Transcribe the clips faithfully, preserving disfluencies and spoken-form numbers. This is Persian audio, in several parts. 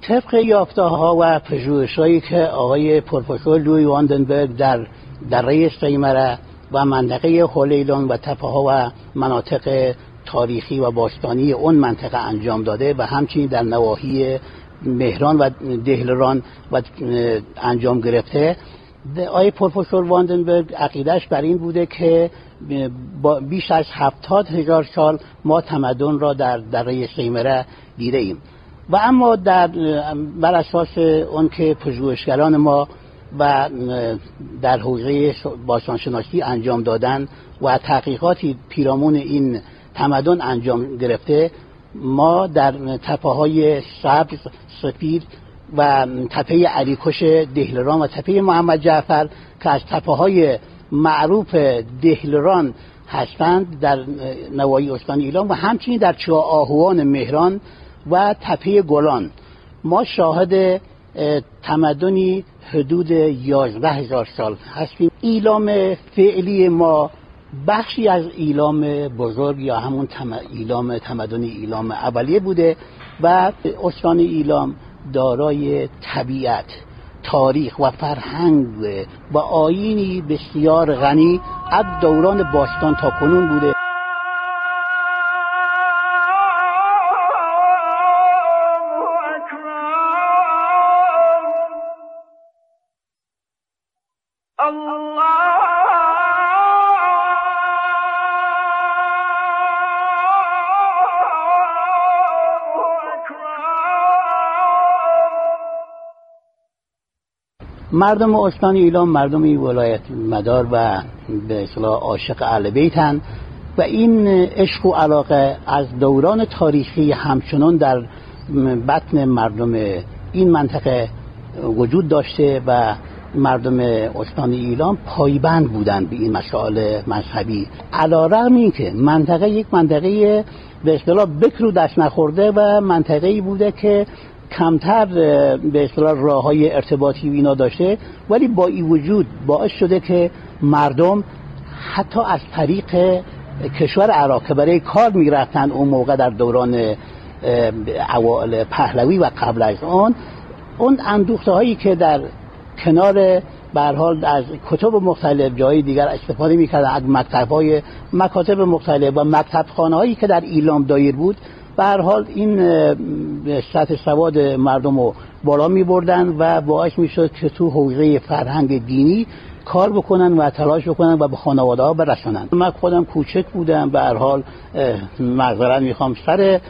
طبق یافته‌ها و پژوهش‌هایی که آقای پروفسور لوی واندنبرگ در دره سیمره و منطقه هولیلون و تپه‌ها و مناطق تاریخی و باستانی اون منطقه انجام داده و همچنین در نواحی مهران و دهلران و انجام گرفته، آقای پروفسور واندنبرگ عقیدهش بر این بوده که با بیش از هفتاد هزار سال ما تمدن را در دره سیمره دیده ایم. و اما در بر اساس اون که پژوهشگران ما و در حوزه باستانشناسی انجام دادن و تحقیقاتی پیرامون این تمدن انجام گرفته، ما در تپه‌های سبز، سفید و تپه علیکش دهلران و تپه محمد جعفر که از تپه‌های معروف دهلران هستند در نواحی استان ایلام و همچنین در چاه آهوان مهران و تپه گلان ما شاهد تمدنی حدود یازده هزار سال هستیم. ایلام فعلی ما بخشی از ایلام بزرگ یا همون تم... ایلام تمدن ایلام اولیه بوده و استان ایلام دارای طبیعت، تاریخ و فرهنگ و آیینی بسیار غنی از دوران باستان تا کنون بوده. مردم استان ایلام مردمی ولایت مدار و به اصطلاح عاشق اهل بیتن و این عشق و علاقه از دوران تاریخی همچنان در بطن مردم این منطقه وجود داشته و مردم استان ایلام پایبند بودند به این مسائل مذهبی، علی‌رغم اینکه منطقه یک منطقه به اصطلاح بکر و دست نخورده و منطقه‌ای بوده که کمتر به اصطلاح راه‌های ارتباطی اینا داشته، ولی با این وجود باعث شده که مردم حتی از طریق کشور عراق که برای کار می‌رفتن اون موقع در دوران اوایل پهلوی و قبل از اون، اون اندوخته‌هایی که در کنار به هر حال از کتب مختلف جای دیگر استفاده می‌کردن، از مکتب‌های مکاتب مختلف و مکتبخانه‌هایی که در ایلام دایر بود، به هر حال این سطح سواد مردم رو بالا می بردن و باعث می شد که تو حوزه فرهنگ دینی کار بکنن و تلاش بکنن و به خانواده ها برسونن. من خودم کوچک بودم، به هر حال معذرت میخوام سر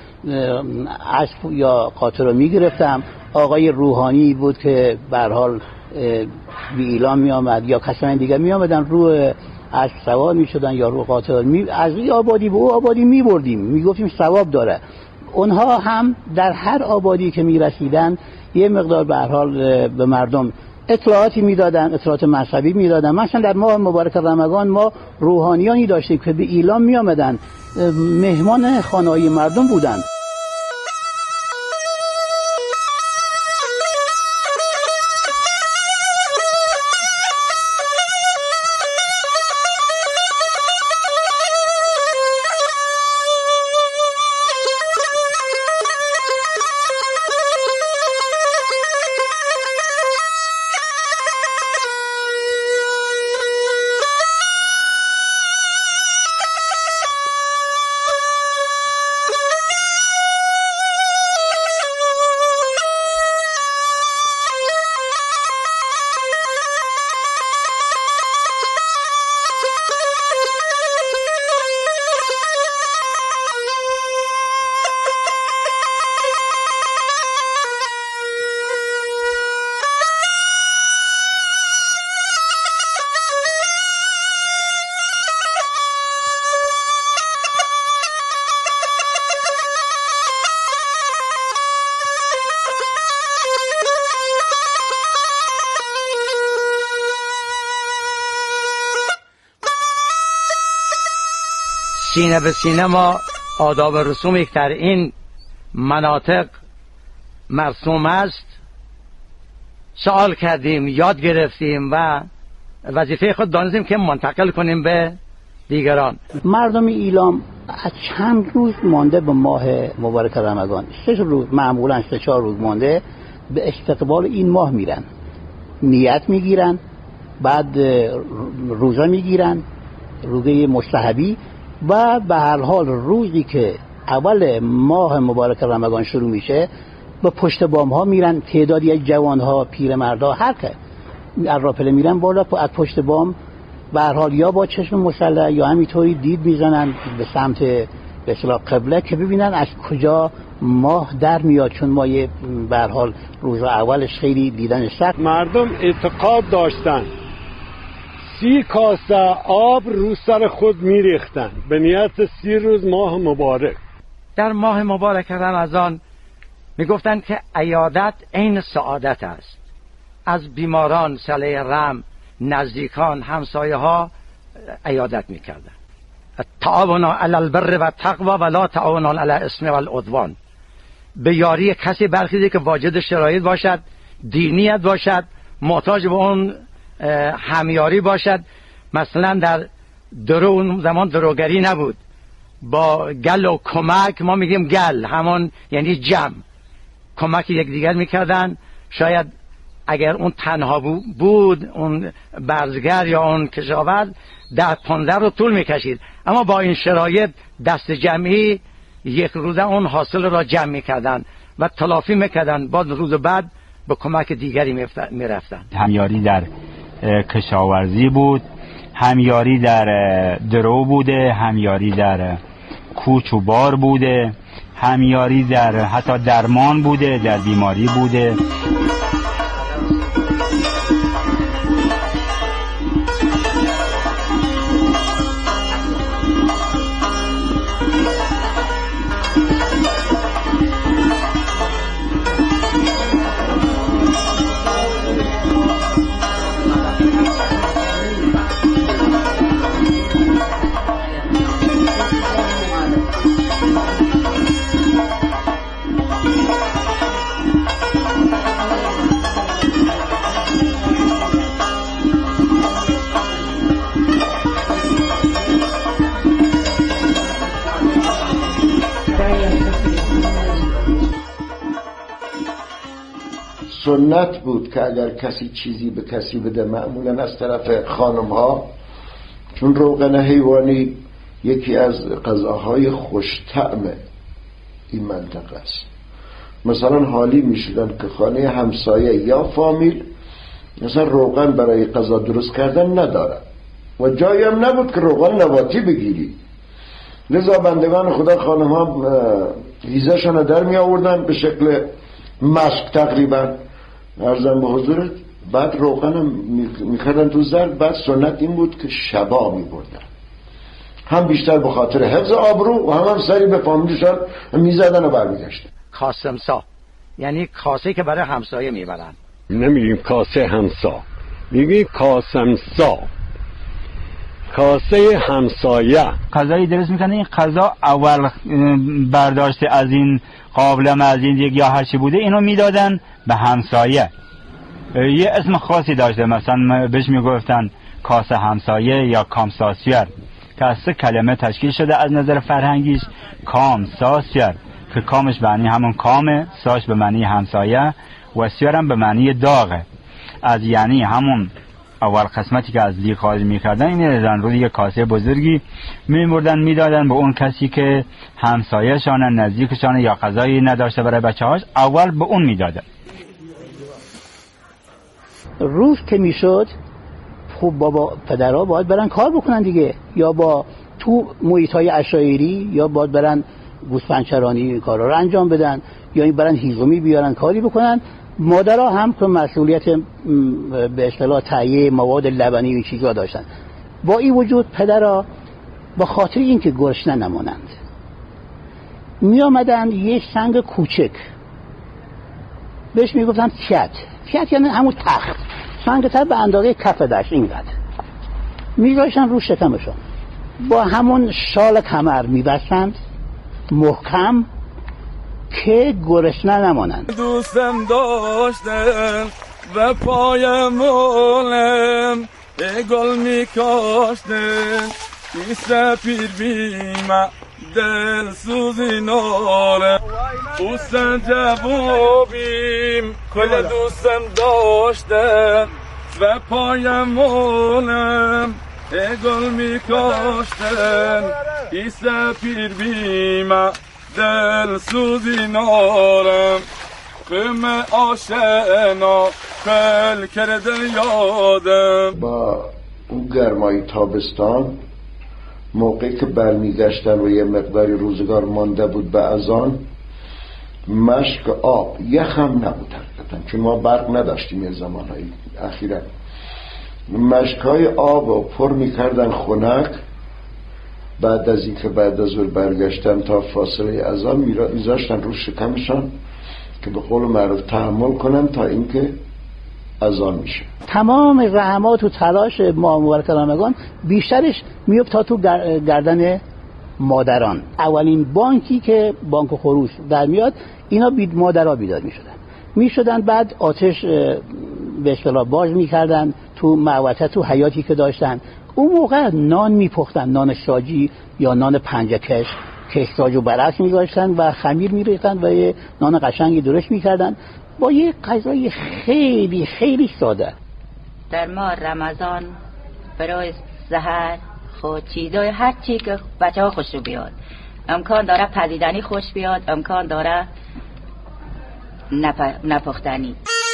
اسب یا قاطر رو می گرفتم. آقای روحانی بود که به هر حال به ایلام می آمد یا کسان دیگه می آمدن، رو از سوار می شدن یا رو قاطر می از این آبادی به او آبادی می بردیم، می گفتیم ثواب داره. اونها هم در هر آبادی که می رسیدن یه مقدار به هر حال به مردم اطلاعاتی میدادن، اطلاعات مذهبی میدادن. مثلا در ماه مبارک رمضان ما روحانیانی داشتیم که به ایلام می آمدن، مهمان خانه‌های مردم بودن. سینه به سینه ما آداب و رسومی که در این مناطق مرسوم است سوال کردیم، یاد گرفتیم و وظیفه خود دانستیم که منتقل کنیم به دیگران. مردم ایلام از چند روز مانده به ماه مبارک رمضان، سه روز معمولا سه چهار روز مانده به استقبال این ماه میرن، نیت میگیرن، بعد روزه میگیرن، روزه مستحبی، و به هر حال روزی که اول ماه مبارک رمضان شروع میشه به پشت بام ها میرن، تعدادی از جوان ها، پیرمردا، هر که اراپله میرن بالا از پشت بام، به هر حال یا با چشم مسلح یا همینطوری دید میزنن به سمت به اصطلاح قبله که ببینن از کجا ماه در میاد، چون ما یه به هر حال روز اولش خیلی دیدن سخت. مردم اعتقاد داشتن سی کاسه آب رو سر خود میریختن به نیت سی روز ماه مبارک. در ماه مبارک رمضان میگفتن که عیادت عین سعادت است. از بیماران، صله رحم، نزدیکان، همسایه ها عیادت میکردن. تعاونوا علی البر و التقوی ولا تعاونوا علی الاثم والعدوان. به یاری کسی برخیزید که واجد شرایط باشد، دینیت باشد، محتاج به اون همیاری باشد. مثلا در درو اون زمان دروگری نبود، با گل و کمک، ما میگیم گل همون یعنی جمع، کمک یکدیگر میکردن. شاید اگر اون تنها بود اون برزگر یا اون کشاورز ده پانزده رو طول میکشید، اما با این شرایط دست جمعی یک روزه اون حاصل را جمع میکردن و تلافی میکردن، بعد روز بعد به کمک دیگری میرفتن. همیاری در کشاورزی بود، همیاری در درو بوده، همیاری در کوچ و بار بوده، همیاری در حتی درمان بوده، در بیماری بوده. سنت بود که اگر کسی چیزی به کسی بده، معمولا از طرف خانم ها، چون روغن حیوانی یکی از غذاهای خوش‌طعم این منطقه است، مثلا حالی میشدن که خانه همسایه یا فامیل مثلا روغن برای غذا درست کردن ندارن و جایی هم نبود که روغن نباتی بگیری، لذا بندگان خدا خانم ها هیزشان در می آوردن به شکل مشک تقریبا، ارزم به حضورت، بعد روغن میکردن تو زرد. بعد سنت این بود که شبا میبردن، هم بیشتر به خاطر حفظ آبرو و هم هم سری به فامیلشان میزدن و برمیگشتن. کاسمسا یعنی کاسه که برای همسایه میبرن، نمیگیم کاسه همسا، میگیم کاسمسا، کاسه همسایه. غذایی درست میکنه، این غذا اول برداشته از این قابلمه، از این دیگه یا هر چی بوده، اینو میدادن به همسایه. یه اسم خاصی داشته، مثلا بهش میگفتن کاسه همسایه یا کامساسیر، که از سه کلمه تشکیل شده از نظر فرهنگیش. کامساسیر که کامش به معنی همون کامه، ساش به معنی همسایه و سیرم به معنی داغه. از یعنی همون اول قسمتی که از لیگ خارج میکردن، این زن رو یه کاسه بزرگی میبردن میدادن به اون کسی که همسایه‌شان، نزدیکشان یا غذایی نداشته برای بچه‌هاش، اول به اون میدادن. روز که میشد خب بابا پدرها باید برن کار بکنن دیگه، یا با تو محیط‌های عشایری یا باید برن گوسفندچرانی کارا رو انجام بدن، یا این برن هیزمی بیارن کاری بکنن. مادرها هم که مسئولیت به اصطلاح تهیه مواد لبنی و این چیزا داشتن. با این وجود پدرها با خاطر اینکه گرسنه نمانند می آمدن یه سنگ کوچک، بهش می گفتن تیت. تیت یعنی همون تخت، سنگ تر به اندازه کف دست اینقدر، می داشتن رو شکمشون، با همون شال کمر می بستند محکم که گرسنه نمانند. دوستم داشتم و پایمونم گل می کاشتم، بی سپیر بی من دل سوزی نارم. دوستم جوابیم کل دوستم داشتن و پایم مولم گل می کاشتن ای سپیر بیمه دل سوزی نارم قم آشنا خل کرده یادم. با اون گرمای تابستان موقعی که برمیگشتن و یه مقداری روزگار مانده بود به اذان، مشک آب یخ هم نبود حقیقتا، چون ما برق نداشتیم یه زمانهای اخیرا. مشکای آب رو پر میکردن خنک، بعد از اینکه بعد از ظهر برگشتن تا فاصله اذان میذاشتن رو شکمشان که به قول معروف تحمل کنن تا اینکه اذان میشه. تمام زحمات و تلاش ما مبارک رمضان بیشترش میفته تو گردن مادران. اولین بانکی که بانک خروش در میاد اینا بید مادرها بیدار میشدن میشدن بعد آتش به اصطلاح باز میکردن تو معوطه تو حیاتی که داشتن. اون موقع نان میپختن، نان شاجی یا نان پنجه کش کشتاج و برعکس میگاشتن و خمیر میریختن و یه نان قشنگی درست میکردن با یه غذای خیلی خیلی ساده. در ماه رمضان برای سحر خود چیزای هر چی که بچه ها خوش رو بیاد، امکان داره پزیدنی خوش بیاد، امکان داره نپ... نپختنی.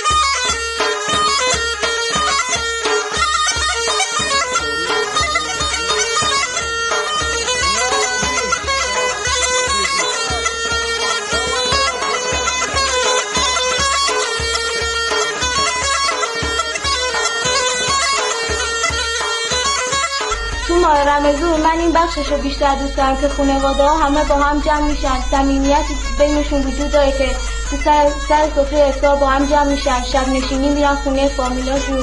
رمضان من این بخشش رو بیشتر دوست دارم که خانواده ها همه با هم جمع میشن، صمیمیت بینشون وجود داره که سر سر سفره افطار با هم جمع میشن، شب نشینی میرن خونه فامیلاشون.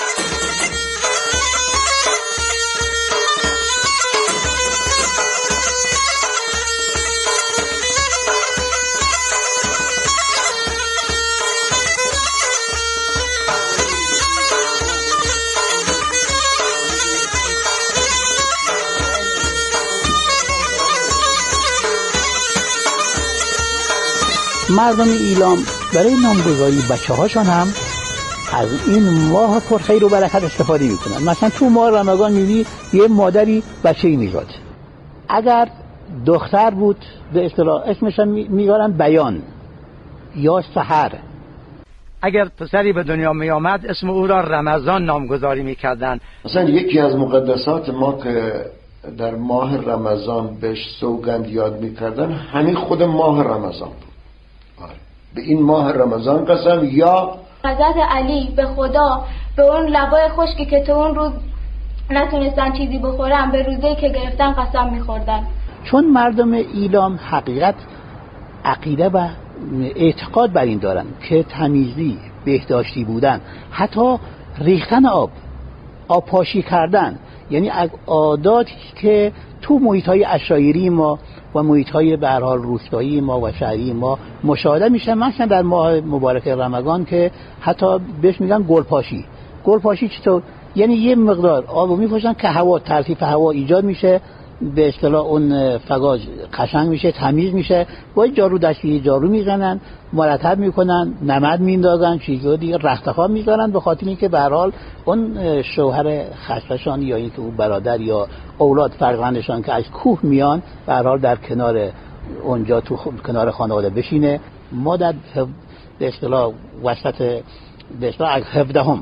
مردم ایلام برای نامگذاری بچه هاشان هم از این ماه پرخیر و برکت استفاده میکنن. مثلا تو ماه رمضان میبینی یه مادری بچه‌ای میزاد، اگر دختر بود به اصطلاح اسمش میذارن بیان یا سحر. اگر پسری به دنیا می آمد اسم او را رمضان نامگذاری میکردن. مثلا یکی از مقدسات ما که در ماه رمضان بهش سوگند یاد میکردن همین خود ماه رمضان بود. به این ماه رمضان قسم یا حضرت علی به خدا به اون لبای خشکی که تو اون روز نتونستن چیزی بخورن به روزی که گرفتن قسم میخوردن. چون مردم ایلام حقیقت عقیده و اعتقاد بر این دارن که تمیزی، بهداشتی بودن، حتی ریختن آب، آب پاشی کردن، یعنی عاداتی که تو محیط‌های عشایری ما و محیط‌های به هر حال روستایی ما و شهری ما مشاهده میشه. مثلا در ماه مبارک رمضان که حتی بهش میگن گلپاشی. گلپاشی چطور؟ یعنی یه مقدار آبو میپاشن که هوا تلطیف هوا ایجاد میشه، به اصطلاح اون فضا قشنگ میشه، تمیز میشه. با جارو دستی جارو میزنن، مرتب میکنن، نمد میندازن، چیزا دیگه رختخواب میذارن، به خاطر اینکه به هر حال اون شوهر خستشان یا اینکه اون برادر یا اولاد فرزندشان که از کوه میان به هر حال در کنار اونجا تو کنار خانواده بشینه. ما در به اصطلاح وسط به اصطلاح از هفدهم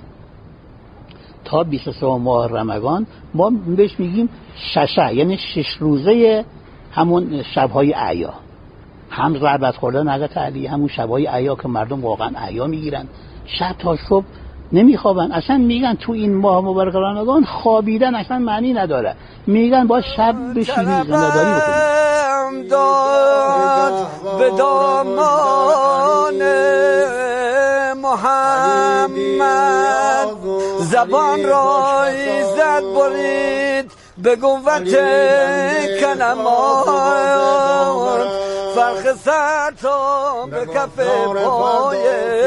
تا بیست و سه ماه رمضان ما بهش میگیم ششه، یعنی شش روزه همون شبهای عیا، هم ضربت خوردن حضرت علی، همون شبهای عیا که مردم واقعا عیا میگیرن، شب تا صبح نمیخوابن. اصلا میگن تو این ماه مبارک رمضان خوابیدن اصلا معنی نداره، میگن با شب بشینی زنده‌داری بکنی. داد به دامان محمد زبان را ایزد برید به قوت کلمات، فرق سر تا به کف پای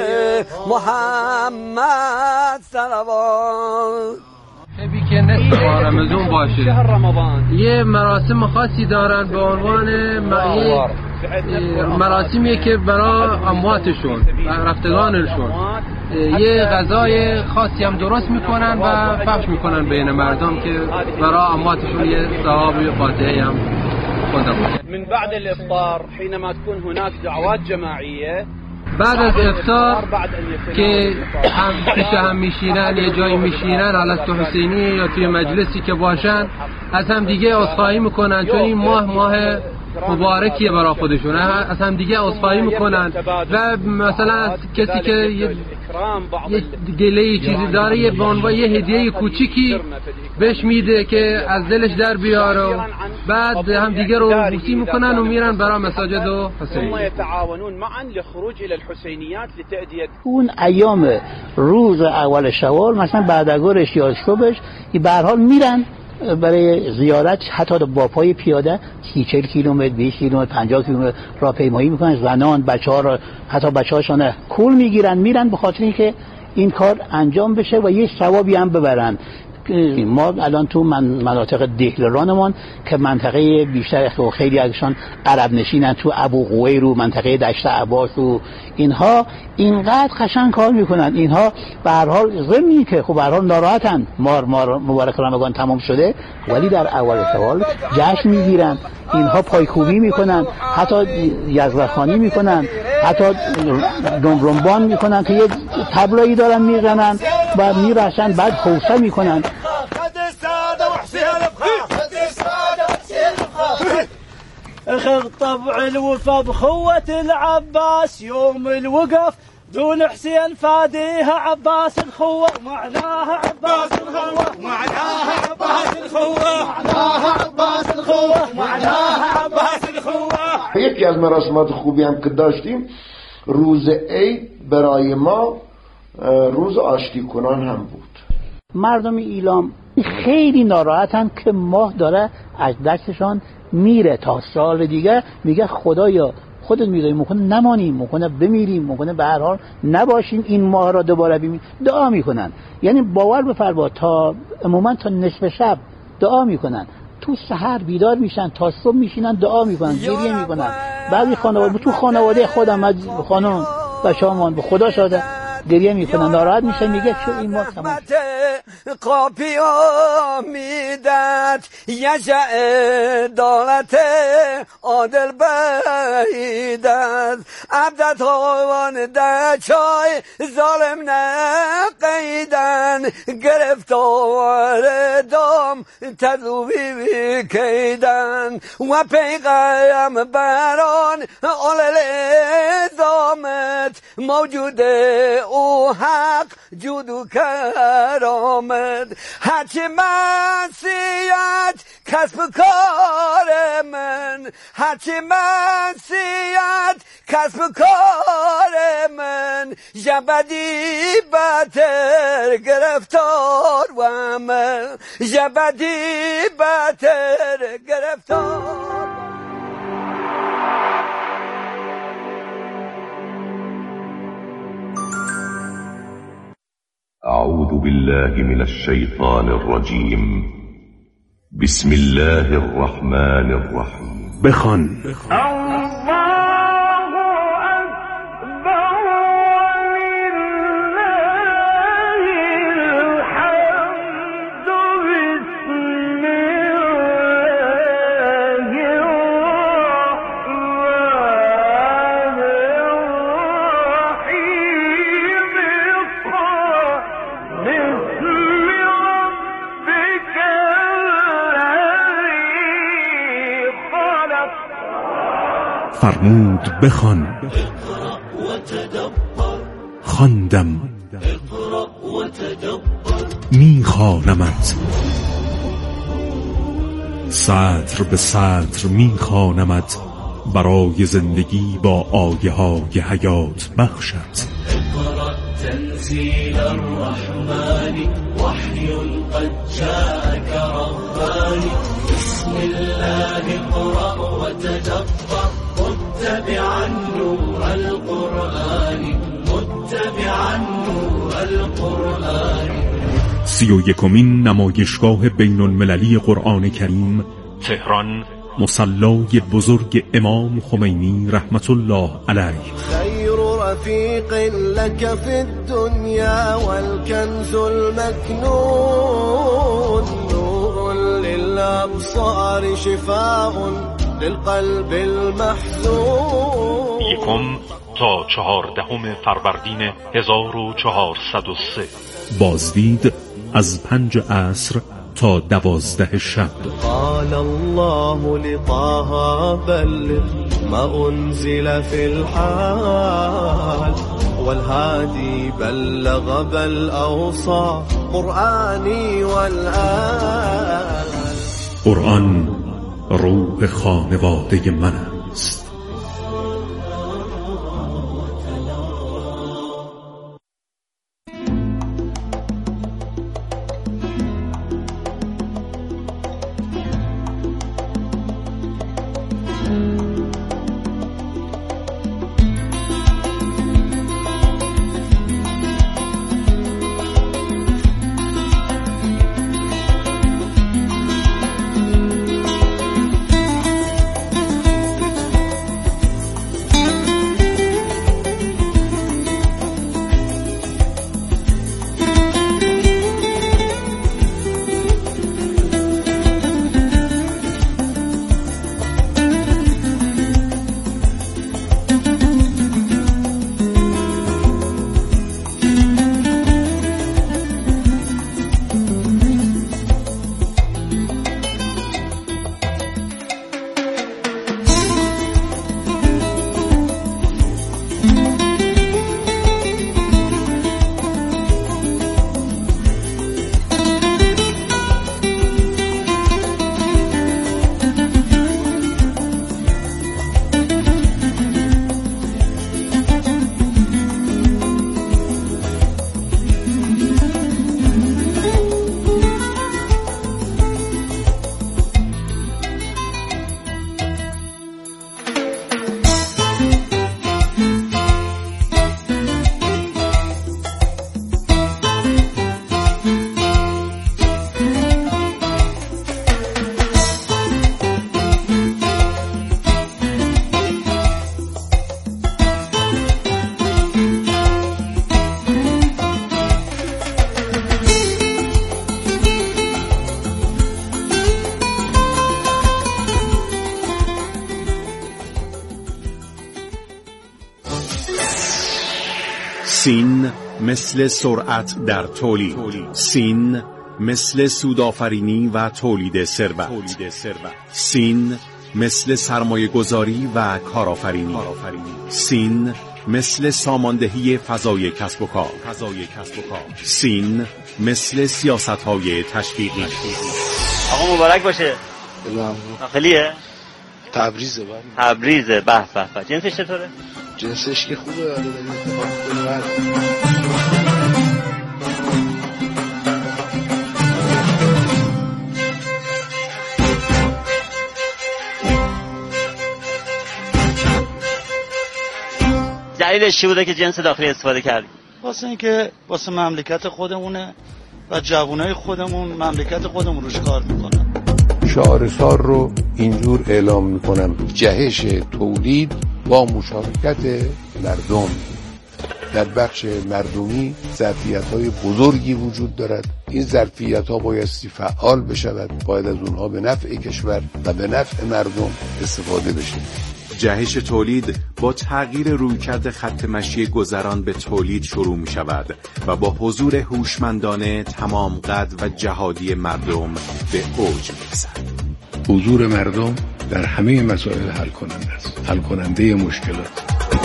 محمد صلوات. شبی که نصف ماه رمضان باشه یه مراسم خاصی دارن به عنوان معید مراسمیه که برای امواتشون و رفتگانشون یه غذای خاصی هم درست میکنن و پخش میکنن بین مردم که برای امواتشون یه ثواب و فاتحه هم خونده باشه. من بعد الافطار حينما تكون هناك دعوات جماعيه، بعد از افطار که هم پیش هم میشینن، یه جایی میشینن حالا تو حسینی یا توی مجلسی که باشن، از هم دیگه عذرخواهی میکنن چون این ماه ماه مبارکیه برای خودشون، از هم دیگه عذرخواهی میکنن و مثلا از کسی که یه گله چیزی داره یه بانوا یه هدیه کوچیکی بهش میده که از دلش در بیاره و بعد هم دیگه رو بوسی میکنن و میرن برای مساجد و حسینی. اون ایام روز اول شوال مثلا بعدگارش یا صبحش به هر حال میرن برای زیارت، حتی با پای پیاده سی چهل کیلومتر، بیست کیلومتر، پنجاه کیلومتر راهپیمایی میکنن. زنان، بچه‌ها را حتی بچه‌هاشون کول میگیرن میرن به خاطر اینکه این کار انجام بشه و یه ثوابی هم ببرن. ما الان تو من مناطق دهلرانمان که منطقه بیشتر خیلی ازشان عرب نشینن، تو ابو قویر و منطقه دشت عباس و اینها اینقدر قشنگ کار میکنن. اینها به هر حال ضمنی که خب به هر حال ناراحتن، مار مار مبارک رمضان تمام شده، ولی در اول سوال جشن میگیرن. اینها پایکوبی میکنن، حتی یزدخوانی میکنن، حتی رمبان میکنن که یه تبلایی دارن میزنن و میرسن، بعد حوصه میکنن. اخذ طبع الوفا بخوة العباس يوم الوقف دون حسين فاديها عباس الخوة معناها عباس الخوة معناها عباس الخوة معناها عباس الخوة معناها عباس الخوة. یکی از مراسمات خوبی هم که داشتیم روز عید برای ما روز آشتی کنان هم بود. مردم ایلام خیلی ناراحتن که ماه داره از دستشان میره تا سال دیگه. میگه خدایا خودت میدونی ممکنه نمانیم، ممکنه بمیریم، ممکنه به هر حال نباشیم، این ماه را دوباره ببینیم. دعا میکنن، یعنی باور بفرما تا عموما تا نصف شب دعا میکنن، تو سحر بیدار میشن تا صبح میشینن دعا میکنن، گریه میکنن. بعضی خانواده تو خانواده خودم خانم و شامان به خدا شاده گریه میکنن، ناراحت میشه، میگه چه این ما تمام قاپی آمیدت یجع دولت عادل بیدت عبدت خوان در چای ظالم نقیدن گرفتار دام تذوبی کیدن و پیغم بران آلل دامت موجود او حق جودو کرامت هرچی منسیت کسب کار من هرچی منسیت کسب کار من جبدی بتر گرفتار و من جبدی بتر گرفتار. أعوذ بالله من الشيطان الرجيم بسم الله الرحمن الرحيم بخوان فرمود بخوان، خواندم میخوانمت، سطر به سطر میخوانمت برای زندگی با آیه های حیات بخشت. تنزيل الرحمن وحي قد جاءك رباني بسم الله اقرأ وتدبر متبعا نور القرآن متبعا نور القرآن. سی و یکمین نمایشگاه بین المللی قرآن کریم، تهران، مصلای بزرگ امام خمینی رحمت الله علیه. خیر رفیق لك في الدنيا والكنز المكنون نور للأبصار شفاء للقلب المحزون. یکم تا چهاردهم فروردین هزار و چهارصد و سه. بازدید از پنج عصر تا دوازده شب. قال الله لطه بلغ ما انزل في الحال والهادي بلغ بل اوصى قرآنی والآل. قرآن روح خانواده من است. سین مثل سرعت در تولید، سین مثل سودآفرینی و تولید ثروت، سین مثل سرمایه گذاری و کارآفرینی، سین مثل ساماندهی فضای کسب و کار، سین مثل سیاست‌های تشویقی. آقا مبارک باشه. داخلیه؟ تبریزه. تبریزه. به به به. جنسش چطوره؟ جنسش که خوبه. آره داریم اتفاق کنیم. دلیلش چی بوده که جنس داخلی استفاده کردی؟ واسه اینکه واسه مملکت خودمونه و جوانای خودمون مملکت خودمون روش کار میکنن. شهرسار رو اینجور اعلام میکنم: جهش تولید با مشارکت مردم. در بخش مردمی ظرفیت‌های بزرگی وجود دارد. این ظرفیت‌ها بایستی فعال بشود، باید از اونها به نفع کشور و به نفع مردم استفاده بشه. جهش تولید با تغییر رویکرد خط مشی گذران به تولید شروع می شود و با حضور هوشمندانه تمام قد و جهادی مردم به اوج می رسد. حضور مردم در همه مسائل حل کننده است، حل کننده مشکلات.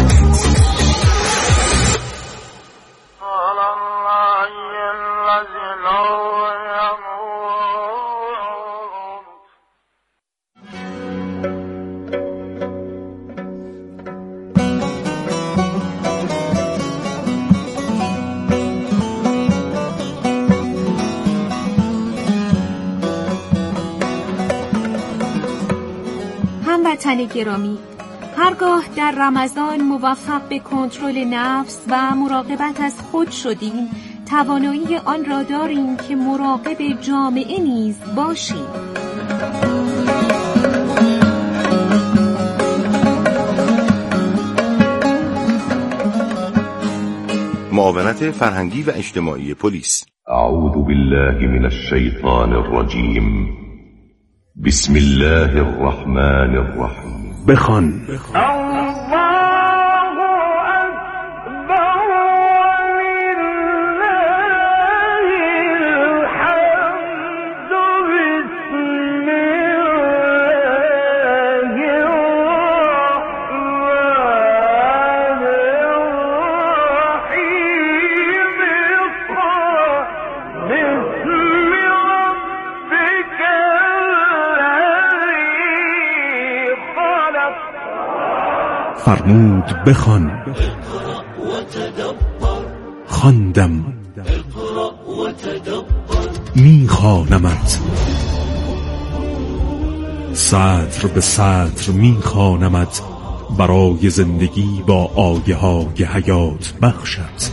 هموطن گرامی، هرگاه در رمضان موفق به کنترل نفس و مراقبت از خود شدیم، توانایی آن را داریم که مراقب جامعه نیز باشیم. معاونت فرهنگی و اجتماعی پلیس. اعوذ بالله من الشیطان الرجیم. بسم الله الرحمن الرحیم. بخوان. فرمود بخوان. خواندم میخوانمت، سطر به سطر میخوانمت برای زندگی با آیه های حیات بخشت.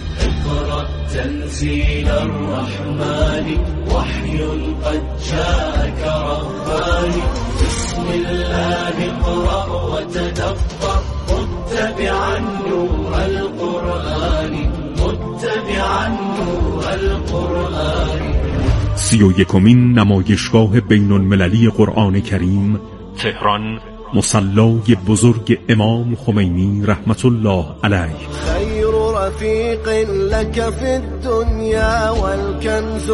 تنزيل الرحمن وحي قد جاءك رباني بسم الله اقرأ وتدبر متبعا نور القرآن متبعا نور القرآن. سی و یکمین نمایشگاه بین المللی قرآن کریم، تهران، مصلای بزرگ امام خمینی رحمت الله علیه. خیر رفیق لك في الدنيا والكنز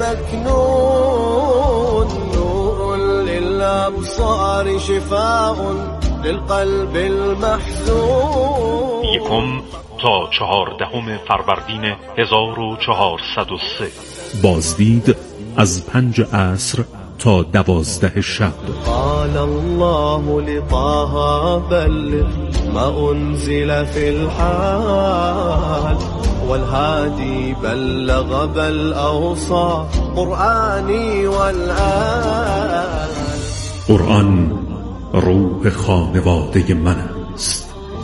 المكنون نور للأبصار شفاء للقلب المحزون. یکم تا چهاردهم فروردین هزار و چهارصد و سه. بازدید از پنج عصر تا دوازده شب. قال الله لطه بلغ ما انزل في الحال والهادي بلغ بل اوصى قرآنی والآن. قرآن روح خانواده من است.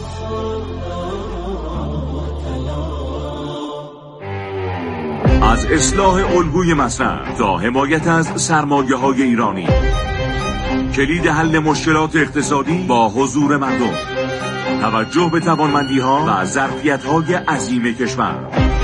از اصلاح الگوی مصرف تا حمایت از سرمایه‌های ایرانی، کلید حل مشکلات اقتصادی با حضور مردم، توجه به توانمندی‌ها و ظرفیت‌های عظیم کشور.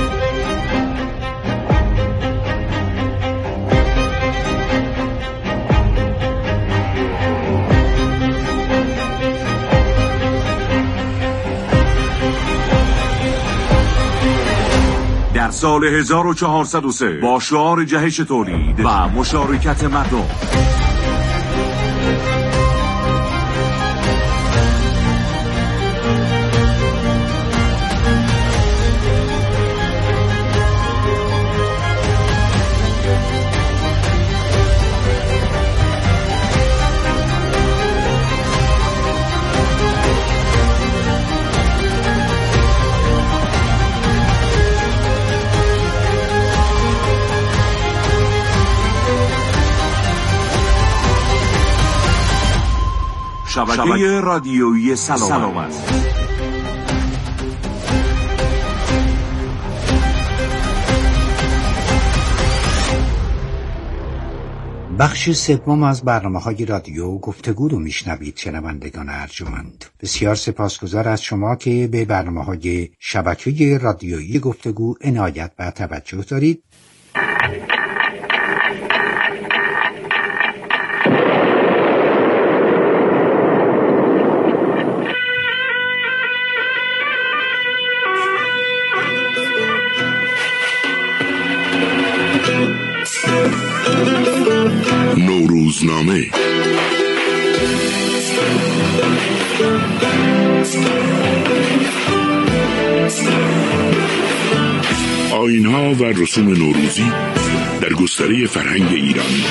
در سال هزار و چهارصد و سه با شعار جهش تولید و مشارکت مردم، شبکه رادیویی سلامت. بخش سوم از برنامه‌های رادیو گفتگو رو میشنوید شنوندگان ارجمند. بسیار سپاسگزار از شما که به برنامه‌های شبکه رادیویی گفتگو عنایت و توجه دارید. نوروزنامه. آیین‌ها و رسوم نوروزی در گستره فرهنگ ایرانی.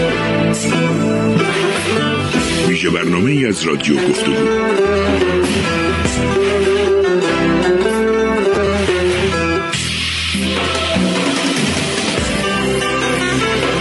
ویژه برنامه‌ای از رادیو گفتگو.